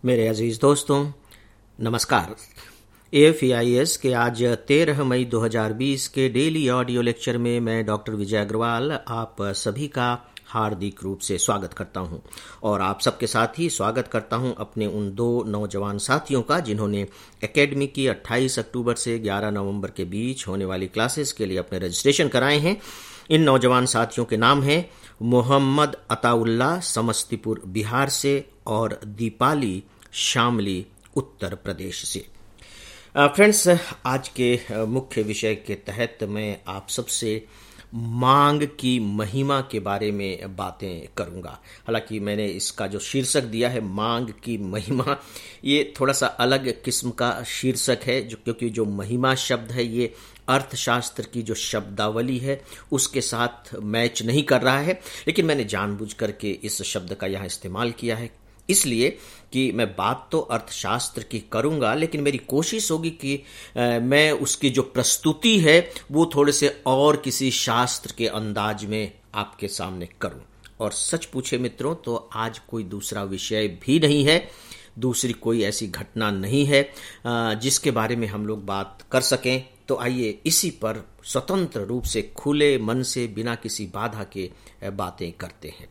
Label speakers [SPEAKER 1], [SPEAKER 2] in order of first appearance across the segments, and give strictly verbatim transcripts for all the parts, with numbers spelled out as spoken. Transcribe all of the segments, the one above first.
[SPEAKER 1] मेरे अजीज दोस्तों नमस्कार। A F E I S के आज तेरह मई दो हज़ार बीस के डेली ऑडियो लेक्चर में मैं डॉक्टर विजय अग्रवाल आप सभी का हार्दिक रूप से स्वागत करता हूं और आप सबके साथ ही स्वागत करता हूं अपने उन दो नौजवान साथियों का जिन्होंने एकेडमी की अट्ठाईस अक्टूबर से ग्यारह नवंबर के बीच होने वाली क्लासेस के लिए अपने रजिस्ट्रेशन कराए हैं। इन नौजवान साथियों के नाम हैं मोहम्मद अताउल्ला समस्तीपुर बिहार से और दीपाली शामली उत्तर प्रदेश से। फ्रेंड्स, आज के मुख्य विषय के तहत मैं आप सबसे मांग की महिमा के बारे में बातें करूंगा। हालांकि मैंने इसका जो शीर्षक दिया है मांग की महिमा, ये थोड़ा सा अलग किस्म का शीर्षक है जो क्योंकि जो महिमा शब्द है ये अर्थशास्त्र की जो शब्दावली है उसके साथ मैच नहीं कर रहा है, लेकिन मैंने जानबूझ करके इस शब्द का यहाँ इस्तेमाल किया है इसलिए कि मैं बात तो अर्थशास्त्र की करूंगा, लेकिन मेरी कोशिश होगी कि आ, मैं उसकी जो प्रस्तुति है वो थोड़े से और किसी शास्त्र के अंदाज में आपके सामने करूं। और सच पूछे मित्रों तो आज कोई दूसरा विषय भी नहीं है, दूसरी कोई ऐसी घटना नहीं है आ, जिसके बारे में हम लोग बात कर सकें। तो आइए इसी पर स्वतंत्र रूप से खुले मन से बिना किसी बाधा के बातें करते हैं।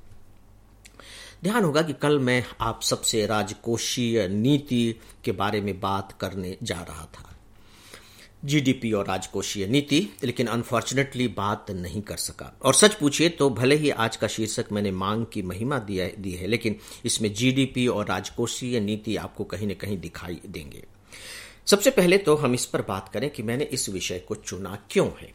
[SPEAKER 1] ध्यान होगा कि कल मैं आप सबसे राजकोषीय नीति के बारे में बात करने जा रहा था, जीडीपी और राजकोषीय नीति, लेकिन अनफॉर्चुनेटली बात नहीं कर सका। और सच पूछिए तो भले ही आज का शीर्षक मैंने मांग की महिमा दिया दी है, लेकिन इसमें जीडीपी और राजकोषीय नीति आपको कहीं न कहीं दिखाई देंगे। सबसे पहले तो हम इस पर बात करें कि मैंने इस विषय को चुना क्यों है।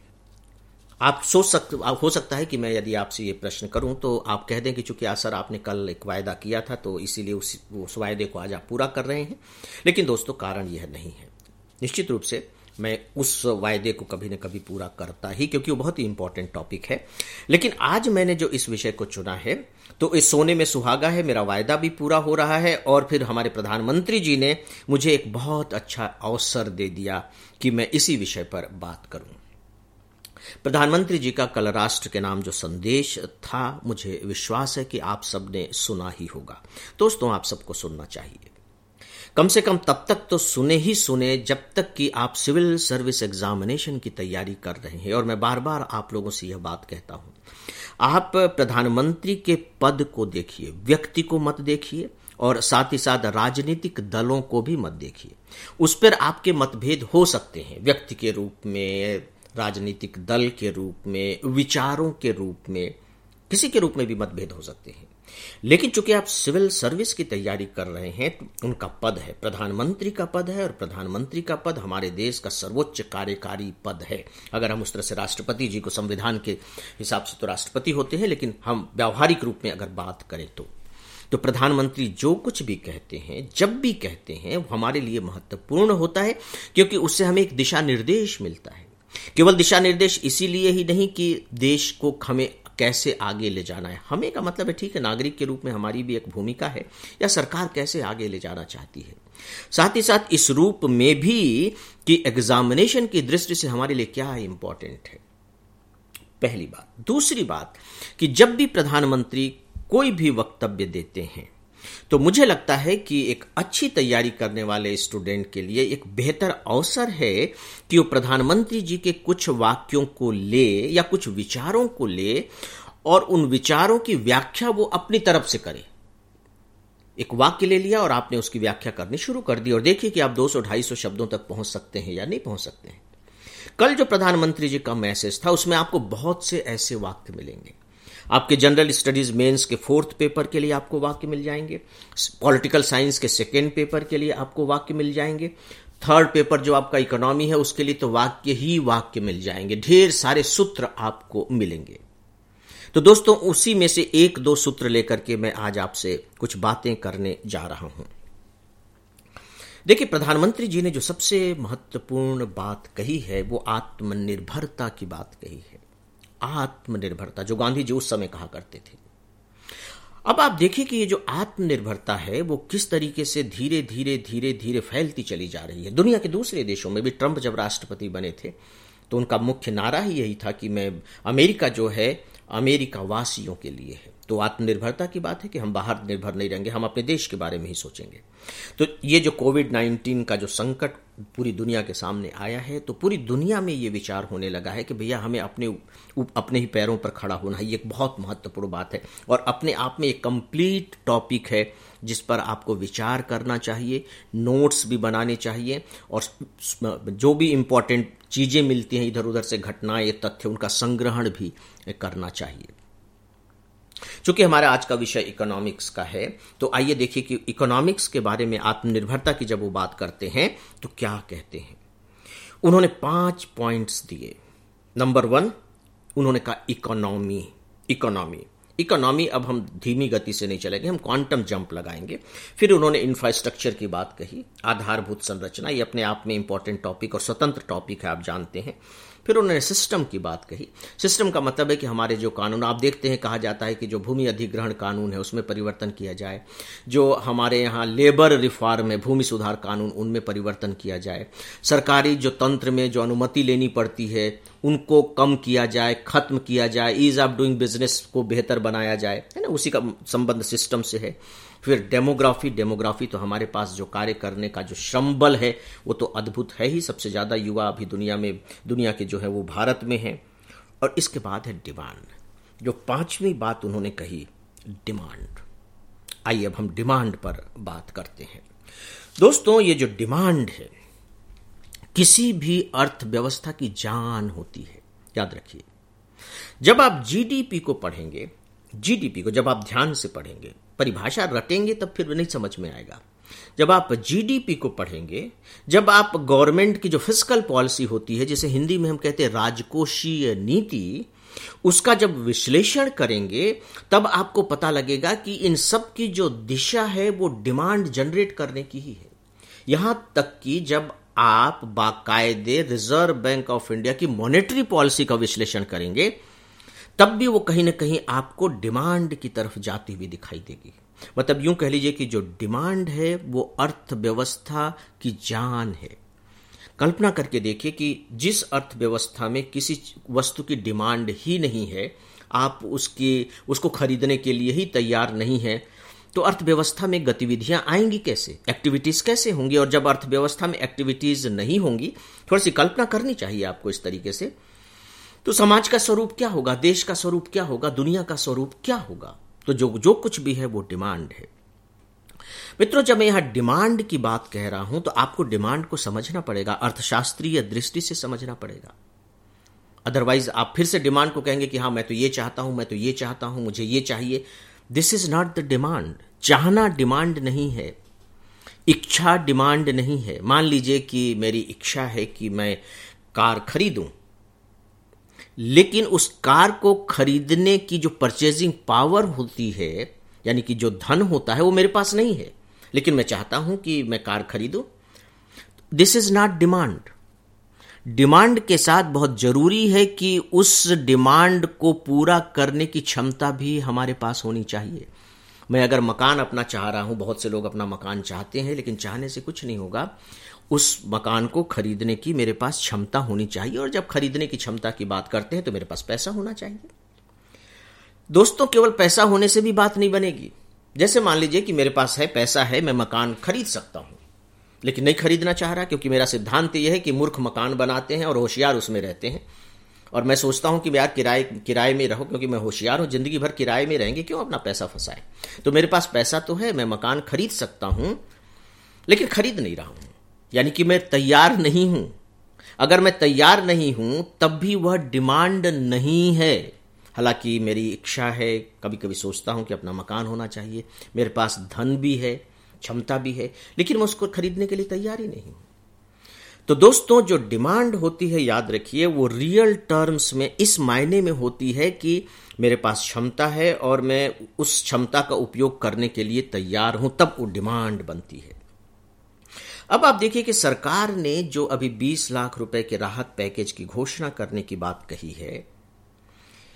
[SPEAKER 1] आप सोच सकते हो सकता है कि मैं यदि आपसे ये प्रश्न करूं तो आप कह दें कि चूंकि आज सर आपने कल एक वायदा किया था तो इसीलिए उस, उस वायदे को आज आप पूरा कर रहे हैं। लेकिन दोस्तों कारण यह नहीं है। निश्चित रूप से मैं उस वायदे को कभी न कभी पूरा करता ही, क्योंकि वो बहुत ही इंपॉर्टेंट टॉपिक है। लेकिन आज मैंने जो इस विषय को चुना है तो इस सोने में सुहागा है, मेरा वायदा भी पूरा हो रहा है और फिर हमारे प्रधानमंत्री जी ने मुझे एक बहुत अच्छा अवसर दे दिया कि मैं इसी विषय पर बात करूं। प्रधानमंत्री जी का कल राष्ट्र के नाम जो संदेश था, मुझे विश्वास है कि आप सबने सुना ही होगा। दोस्तों, आप सबको सुनना चाहिए, कम से कम तब तक तो सुने ही सुने जब तक कि आप सिविल सर्विस एग्जामिनेशन की तैयारी कर रहे हैं। और मैं बार बार आप लोगों से यह बात कहता हूं, आप प्रधानमंत्री के पद को देखिए, व्यक्ति को मत देखिए और साथ ही साथ राजनीतिक दलों को भी मत देखिए। उस पर आपके मतभेद हो सकते हैं, व्यक्ति के रूप में, राजनीतिक दल के रूप में, विचारों के रूप में, किसी के रूप में भी मतभेद हो सकते हैं। लेकिन चूंकि आप सिविल सर्विस की तैयारी कर रहे हैं, उनका पद है, प्रधानमंत्री का पद है और प्रधानमंत्री का पद हमारे देश का सर्वोच्च कार्यकारी पद है। अगर हम उस तरह से राष्ट्रपति जी को संविधान के हिसाब से तो राष्ट्रपति होते हैं, लेकिन हम व्यावहारिक रूप में अगर बात करें तो तो प्रधानमंत्री जो कुछ भी कहते हैं, जब भी कहते हैं, वो हमारे लिए महत्वपूर्ण होता है, क्योंकि उससे हमें एक दिशा निर्देश मिलता है। केवल दिशा निर्देश इसीलिए ही नहीं कि देश को हमें कैसे आगे ले जाना है, हमें का मतलब है ठीक है, नागरिक के रूप में हमारी भी एक भूमिका है, या सरकार कैसे आगे ले जाना चाहती है। साथ ही साथ इस रूप में भी कि एग्जामिनेशन की दृष्टि से हमारे लिए क्या इंपॉर्टेंट है, पहली बात। दूसरी बात कि जब भी प्रधानमंत्री कोई भी वक्तव्य देते हैं तो मुझे लगता है कि एक अच्छी तैयारी करने वाले स्टूडेंट के लिए एक बेहतर अवसर है कि वो प्रधानमंत्री जी के कुछ वाक्यों को ले या कुछ विचारों को ले और उन विचारों की व्याख्या वो अपनी तरफ से करे। एक वाक्य ले लिया और आपने उसकी व्याख्या करनी शुरू कर दी और देखिए कि आप दो सौ ढाई सौ शब्दों तक पहुंच सकते हैं या नहीं पहुंच सकते हैं। कल जो प्रधानमंत्री जी का मैसेज था उसमें आपको बहुत से ऐसे वाक्य मिलेंगे। आपके जनरल स्टडीज मेंस के फोर्थ पेपर के लिए आपको वाक्य मिल जाएंगे, पॉलिटिकल साइंस के सेकेंड पेपर के लिए आपको वाक्य मिल जाएंगे, थर्ड पेपर जो आपका इकोनॉमी है उसके लिए तो वाक्य ही वाक्य मिल जाएंगे, ढेर सारे सूत्र आपको मिलेंगे। तो दोस्तों, उसी में से एक दो सूत्र लेकर के मैं आज आपसे कुछ बातें करने जा रहा हूं। देखिए, प्रधानमंत्री जी ने जो सबसे महत्वपूर्ण बात कही है वो आत्मनिर्भरता की बात कही है। आत्मनिर्भरता जो गांधी जी उस समय कहा करते थे। अब आप देखिए कि ये जो आत्मनिर्भरता है वो किस तरीके से धीरे धीरे धीरे धीरे फैलती चली जा रही है। दुनिया के दूसरे देशों में भी ट्रंप जब राष्ट्रपति बने थे तो उनका मुख्य नारा ही यही था कि मैं अमेरिका जो है अमेरिका वासियों के लिए है, तो आत्मनिर्भरता की बात है कि हम बाहर निर्भर नहीं रहेंगे, हम अपने देश के बारे में ही सोचेंगे। तो ये जो कोविड नाइन्टीन का जो संकट पूरी दुनिया के सामने आया है, तो पूरी दुनिया में ये विचार होने लगा है कि भैया हमें अपने अपने ही पैरों पर खड़ा होना है। ये एक बहुत महत्वपूर्ण बात है और अपने आप में एक कंप्लीट टॉपिक है जिस पर आपको विचार करना चाहिए, नोट्स भी बनाने चाहिए और जो भी इम्पोर्टेंट चीज़ें मिलती हैं इधर उधर से, घटनाएं, तथ्य, उनका संग्रहण भी करना चाहिए। चूंकि हमारा आज का विषय इकोनॉमिक्स का है, तो आइए देखिए कि इकोनॉमिक्स के बारे में, आत्मनिर्भरता की जब वो बात करते हैं तो क्या कहते हैं। उन्होंने पांच पॉइंट्स दिए। नंबर वन, उन्होंने कहा इकोनॉमी। इकोनॉमी इकोनॉमी अब हम धीमी गति से नहीं चलेंगे, हम क्वांटम जंप लगाएंगे। फिर उन्होंने इंफ्रास्ट्रक्चर की बात कही, आधारभूत संरचना, ये अपने आप में इंपॉर्टेंट टॉपिक और स्वतंत्र टॉपिक है, आप जानते हैं। फिर उन्होंने सिस्टम की बात कही। सिस्टम का मतलब है कि हमारे जो कानून, आप देखते हैं कहा जाता है कि जो भूमि अधिग्रहण कानून है उसमें परिवर्तन किया जाए, जो हमारे यहाँ लेबर रिफॉर्म है, भूमि सुधार कानून, उनमें परिवर्तन किया जाए, सरकारी जो तंत्र में जो अनुमति लेनी पड़ती है उनको कम किया जाए, खत्म किया जाए, ईज ऑफ डूइंग बिजनेस को बेहतर बनाया जाए, है ना, उसी का संबंध सिस्टम से है। फिर डेमोग्राफी डेमोग्राफी तो हमारे पास जो कार्य करने का जो श्रम बल है वो तो अद्भुत है ही, सबसे ज्यादा युवा अभी दुनिया में, दुनिया के जो है वो भारत में है। और इसके बाद है डिमांड, जो पांचवी बात उन्होंने कही, डिमांड। आइए अब हम डिमांड पर बात करते हैं। दोस्तों, ये जो डिमांड है किसी भी अर्थव्यवस्था की जान होती है, याद रखिए। जब आप जीडीपी को पढ़ेंगे, जीडीपी को जब आप ध्यान से पढ़ेंगे, परिभाषा रटेंगे तब फिर नहीं समझ में आएगा। जब आप जीडीपी को पढ़ेंगे, जब आप गवर्नमेंट की जो फिस्कल पॉलिसी होती है, जिसे हिंदी में हम कहते हैं राजकोषीय नीति, उसका जब विश्लेषण करेंगे तब आपको पता लगेगा कि इन सब की जो दिशा है वो डिमांड जनरेट करने की ही है। यहां तक कि जब आप बाकायदे रिजर्व बैंक ऑफ इंडिया की मॉनेटरी पॉलिसी का विश्लेषण करेंगे तब भी वो कहीं ना कहीं आपको डिमांड की तरफ जाती हुई दिखाई देगी। मतलब यूं कह लीजिए कि जो डिमांड है वो अर्थव्यवस्था की जान है। कल्पना करके देखिए कि जिस अर्थव्यवस्था में किसी वस्तु की डिमांड ही नहीं है, आप उसकी उसको खरीदने के लिए ही तैयार नहीं है, तो अर्थव्यवस्था में गतिविधियां आएंगी कैसे, एक्टिविटीज कैसे होंगी। और जब अर्थव्यवस्था में एक्टिविटीज नहीं होंगी, थोड़ी सी कल्पना करनी चाहिए आपको इस तरीके से, तो समाज का स्वरूप क्या होगा, देश का स्वरूप क्या होगा, दुनिया का स्वरूप क्या होगा। तो जो जो कुछ भी है वो डिमांड है। मित्रों, जब मैं यहां डिमांड की बात कह रहा हूं तो आपको डिमांड को समझना पड़ेगा, अर्थशास्त्रीय दृष्टि से समझना पड़ेगा। अदरवाइज आप फिर से डिमांड को कहेंगे कि हाँ मैं तो ये चाहता हूं, मैं तो ये चाहता हूं, मुझे ये चाहिए। This is not the demand. चाहना डिमांड नहीं है, इच्छा डिमांड नहीं है। मान लीजिए कि मेरी इच्छा है कि मैं कार खरीदूं, लेकिन उस कार को खरीदने की जो परचेजिंग पावर होती है, यानी कि जो धन होता है, वो मेरे पास नहीं है, लेकिन मैं चाहता हूं कि मैं कार खरीदूं। This is not demand. Demand के साथ बहुत जरूरी है कि उस डिमांड को पूरा करने की क्षमता भी हमारे पास होनी चाहिए। मैं अगर मकान अपना चाह रहा हूं, बहुत से लोग अपना मकान चाहते हैं, लेकिन चाहने से कुछ नहीं होगा, उस मकान को खरीदने की मेरे पास क्षमता होनी चाहिए। और जब खरीदने की क्षमता की बात करते हैं तो मेरे पास पैसा होना चाहिए। दोस्तों, केवल पैसा होने से भी बात नहीं बनेगी। जैसे मान लीजिए कि मेरे पास है, पैसा है, मैं मकान खरीद सकता हूं, लेकिन नहीं खरीदना चाह रहा, क्योंकि मेरा सिद्धांत यह है कि मूर्ख मकान बनाते हैं और होशियार उसमें रहते हैं। और मैं सोचता हूं कि यार किराए किराए में रहो, क्योंकि मैं होशियार हूं, जिंदगी भर किराए में रहेंगे, क्यों अपना पैसा फंसाए। तो मेरे पास पैसा तो है, मैं मकान खरीद सकता हूं, लेकिन खरीद नहीं रहा हूं, यानी कि मैं तैयार नहीं हूं। अगर मैं तैयार नहीं हूं तब भी वह डिमांड नहीं है। हालांकि मेरी इच्छा है, कभी कभी सोचता हूं कि अपना मकान होना चाहिए, मेरे पास धन भी है, क्षमता भी है, लेकिन मैं उसको खरीदने के लिए तैयार ही नहीं हूं। तो दोस्तों, जो डिमांड होती है, याद रखिए, वो रियल टर्म्स में इस मायने में होती है कि मेरे पास क्षमता है और मैं उस क्षमता का उपयोग करने के लिए तैयार हूं, तब वो डिमांड बनती है। अब आप देखिए कि सरकार ने जो अभी बीस लाख रुपए के राहत पैकेज की घोषणा करने की बात कही है,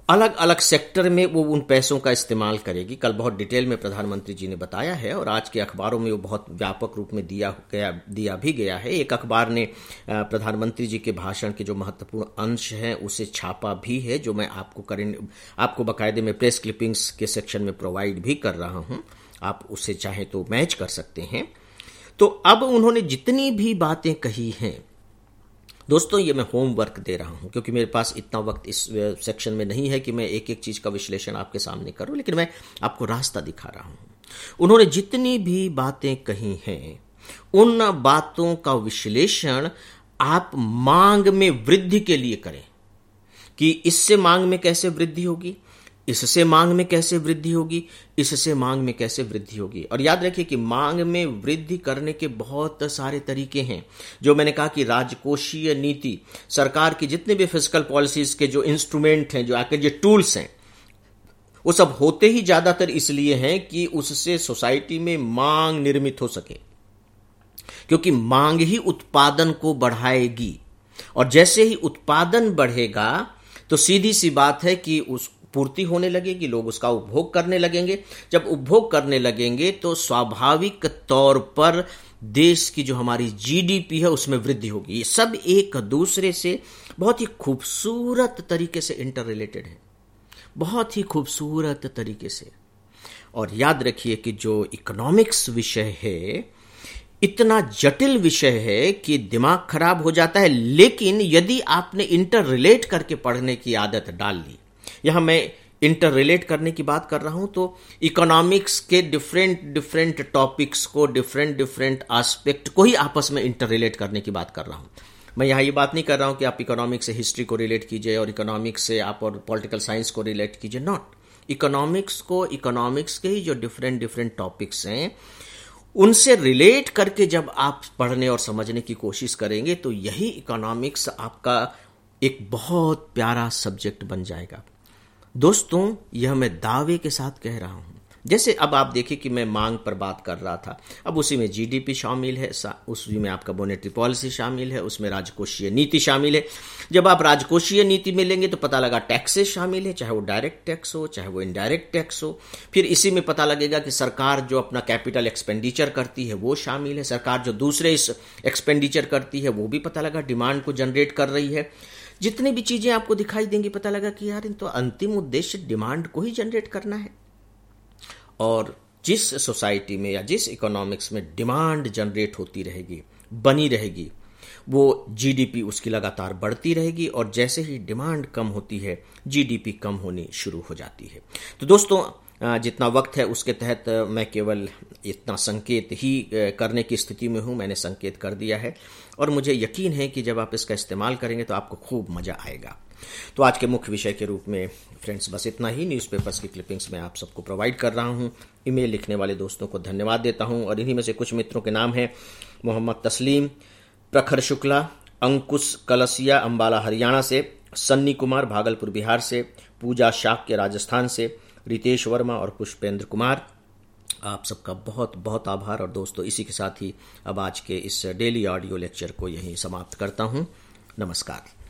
[SPEAKER 1] अलग अलग सेक्टर में वो उन पैसों का इस्तेमाल करेगी। कल बहुत डिटेल में प्रधानमंत्री जी ने बताया है और आज के अखबारों में वो बहुत व्यापक रूप में दिया गया दिया भी गया है। एक अखबार ने प्रधानमंत्री जी के भाषण के जो महत्वपूर्ण अंश हैं उसे छापा भी है, जो मैं आपको करें आपको बाकायदे में प्रेस क्लिपिंग्स के सेक्शन में प्रोवाइड भी कर रहा हूं। आप उसे चाहें तो मैच कर सकते हैं। तो अब उन्होंने जितनी भी बातें कही हैं दोस्तों, ये मैं होमवर्क दे रहा हूं क्योंकि मेरे पास इतना वक्त इस सेक्शन में नहीं है कि मैं एक एक चीज का विश्लेषण आपके सामने करूं, लेकिन मैं आपको रास्ता दिखा रहा हूं। उन्होंने जितनी भी बातें कही हैं उन बातों का विश्लेषण आप मांग में वृद्धि के लिए करें कि इससे मांग में कैसे वृद्धि होगी, इससे मांग में कैसे वृद्धि होगी, इससे मांग में कैसे वृद्धि होगी। और याद रखिए कि मांग में वृद्धि करने के बहुत सारे तरीके हैं। जो मैंने कहा कि राजकोषीय नीति, सरकार की जितने भी फिस्कल पॉलिसीज के जो इंस्ट्रूमेंट हैं, जो आके जो टूल्स हैं, वो सब होते ही ज्यादातर इसलिए हैं कि उससे सोसाइटी में मांग निर्मित हो सके, क्योंकि मांग ही उत्पादन को बढ़ाएगी। और जैसे ही उत्पादन बढ़ेगा तो सीधी सी बात है कि उस पूर्ति होने लगेगी, लोग उसका उपभोग करने लगेंगे। जब उपभोग करने लगेंगे तो स्वाभाविक तौर पर देश की जो हमारी जीडीपी है उसमें वृद्धि होगी। ये सब एक दूसरे से बहुत ही खूबसूरत तरीके से इंटर रिलेटेड है, बहुत ही खूबसूरत तरीके से। और याद रखिए कि जो इकोनॉमिक्स विषय है इतना जटिल विषय है कि दिमाग खराब हो जाता है, लेकिन यदि आपने इंटर रिलेट करके पढ़ने की आदत डाल ली, यहां मैं इंटर रिलेट करने की बात कर रहा हूं, तो इकोनॉमिक्स के डिफरेंट डिफरेंट टॉपिक्स को, डिफरेंट डिफरेंट एस्पेक्ट को ही आपस में इंटर रिलेट करने की बात कर रहा हूं। मैं यहां ये बात नहीं कर रहा हूं कि आप इकोनॉमिक्स से हिस्ट्री को रिलेट कीजिए और इकोनॉमिक्स से आप और पॉलिटिकल साइंस को रिलेट कीजिए, नॉट। इकोनॉमिक्स को, इकोनॉमिक्स के ही जो डिफरेंट डिफरेंट टॉपिक्स हैं उनसे रिलेट करके जब आप पढ़ने और समझने की कोशिश करेंगे तो यही इकोनॉमिक्स आपका एक बहुत प्यारा सब्जेक्ट बन जाएगा। दोस्तों, यह मैं दावे के साथ कह रहा हूं। जैसे अब आप देखिए कि मैं मांग पर बात कर रहा था, अब उसी में जीडीपी शामिल है, उसी में आपका मॉनेटरी पॉलिसी शामिल है, उसमें राजकोषीय नीति शामिल है। जब आप राजकोषीय नीति में लेंगे तो पता लगा टैक्सेस शामिल है, चाहे वो डायरेक्ट टैक्स हो चाहे वो इनडायरेक्ट टैक्स हो। फिर इसी में पता लगेगा कि सरकार जो अपना कैपिटल एक्सपेंडिचर करती है वो शामिल है, सरकार जो दूसरे इस एक्सपेंडिचर करती है वो भी पता लगा डिमांड को जनरेट कर रही है। जितनी भी चीजें आपको दिखाई देंगी पता लगा कि यार इन तो अंतिम उद्देश्य डिमांड को ही जनरेट करना है। और जिस सोसाइटी में या जिस इकोनॉमिक्स में डिमांड जनरेट होती रहेगी, बनी रहेगी, वो जीडीपी उसकी लगातार बढ़ती रहेगी। और जैसे ही डिमांड कम होती है जीडीपी कम होनी शुरू हो जाती है। तो दोस्तों, जितना वक्त है उसके तहत मैं केवल इतना संकेत ही करने की स्थिति में हूं। मैंने संकेत कर दिया है और मुझे यकीन है कि जब आप इसका इस्तेमाल करेंगे तो आपको खूब मजा आएगा। तो आज के मुख्य विषय के रूप में फ्रेंड्स बस इतना ही। न्यूज़पेपर्स की क्लिपिंग्स मैं आप सबको प्रोवाइड कर रहा हूं। ईमेल लिखने वाले दोस्तों को धन्यवाद देता हूं और इन्हीं में से कुछ मित्रों के नाम हैं: मोहम्मद तस्लीम, प्रखर शुक्ला, अंकुश कलसिया अंबाला हरियाणा से, सन्नी कुमार भागलपुर बिहार से, पूजा शाक्य राजस्थान से, रितेश वर्मा और पुष्पेंद्र कुमार। आप सबका बहुत बहुत आभार। और दोस्तों, इसी के साथ ही अब आज के इस डेली ऑडियो लेक्चर को यहीं समाप्त करता हूं। नमस्कार।